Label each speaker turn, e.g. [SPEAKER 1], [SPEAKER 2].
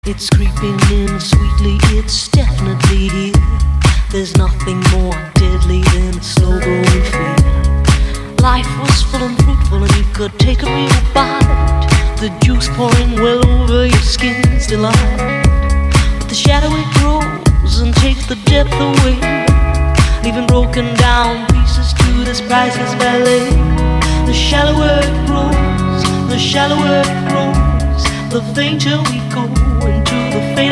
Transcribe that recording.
[SPEAKER 1] It's creeping in sweetly, it's definitely here. There's nothing more deadly than a slow-growing fear. Life was full and fruitful and you could take a real bite. The juice pouring well over your skin's delight. But the shadow it grows and takes the depth away, leaving broken down pieces to this priceless ballet. The shallower it grows, the shallower it grows, the fainter we go.